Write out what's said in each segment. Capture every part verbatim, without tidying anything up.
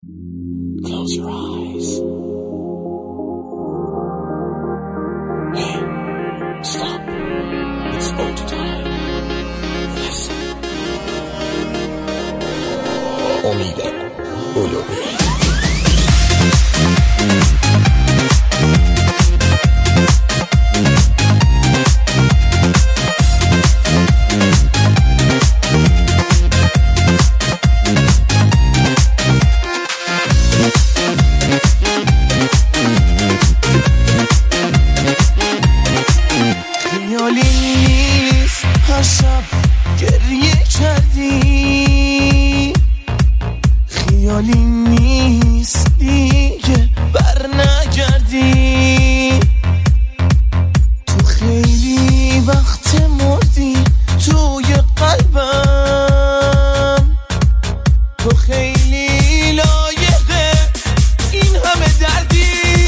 Close your eyes. Hey, stop. It's photo time. Listen. امیدم علومی. خیالی نیست هر شب گریه کردی، خیالی نیست دیگه بر نگردی، تو خیلی وقت مردی توی قلبم، تو خیلی لایقه این همه دردی.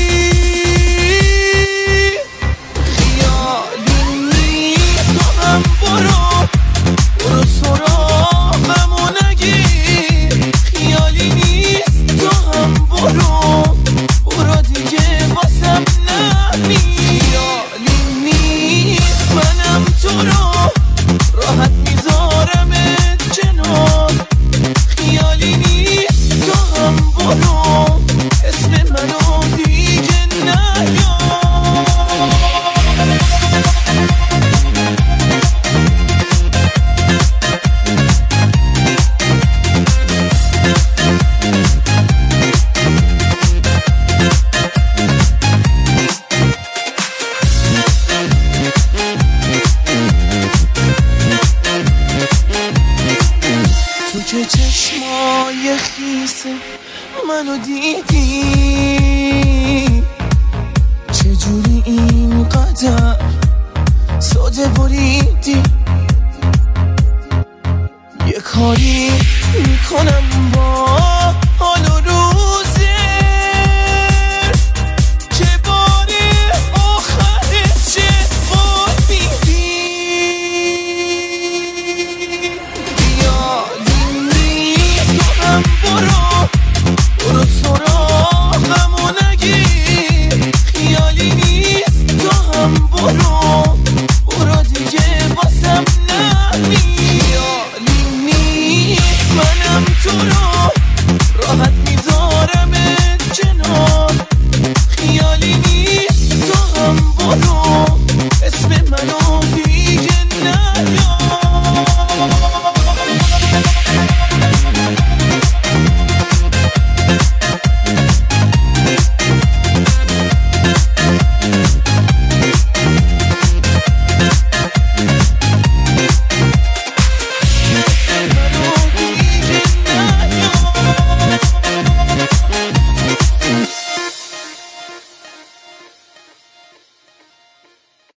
برو برو سراغمو نگیر، خیالی نیست تو هم برو برو دیگه واسم نمیر، خیالی نیست منم تو رو راحت میذارمت کنار، خیالی نیست تو هم برو اسم منو دیگه نیار. تو که چشمای خیس منو دیدی، چجوری اینقدر ساده بریدی، یه کاری میکنم با حال و روزه که بار آخره چه بار میدی. برو